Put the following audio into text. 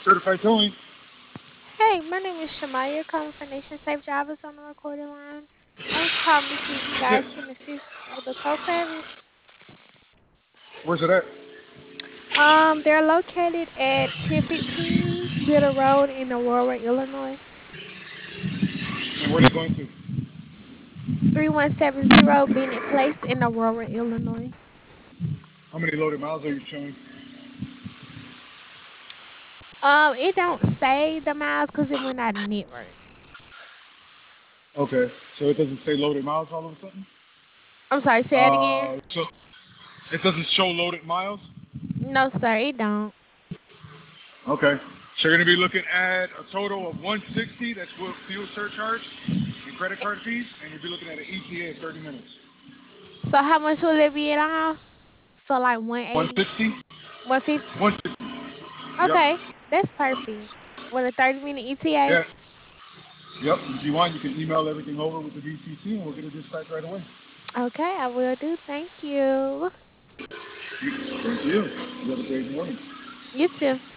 Certified towing. Hey, my name is Shamaya, calling for Nation Safe Drivers on the recorded line. I was calling to see if you Yeah. guys can assist with a tow service. Where's it at? They're located at 1015 Bitter Road in Aurora, Illinois. And where are you going to? 3170 Bennett Place in Aurora, Illinois. How many loaded miles are you showing? It don't say the miles because it went out of network. Okay. So it doesn't say loaded miles all of a sudden? I'm sorry, say it again. So it doesn't show loaded miles? No, sir, it don't. Okay. So you're going to be looking at a total of 160. That's with fuel surcharge and credit card fees. And you'll be looking at an ETA of 30 minutes. So how much will it be at all? So like 180, 160? 150. 160. Yep. Okay, that's perfect. With a 30-minute ETA. Yeah. Yep. If you want, you can email everything over with the VCC and we'll get it dispatched right away. Okay, I will do. Thank you. Thank you. You have a great morning. You too.